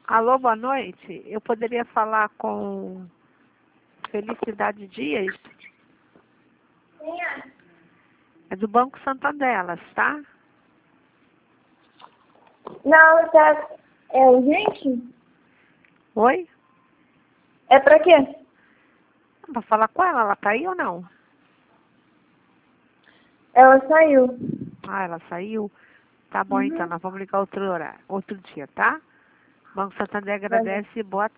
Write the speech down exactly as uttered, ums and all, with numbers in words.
Alô, boa noite. Eu poderia falar com Felicidade Dias? Quem é? É do Banco Santander, tá? Não, tá. É urgente? Oi? É pra quê? Vou falar com ela, ela tá aí ou não? Ela saiu. Ah, ela saiu? Tá bom, Uhum. então, nós vamos ligar outro horário, outro dia, tá? Banco Santander Tá bom. agradece e boa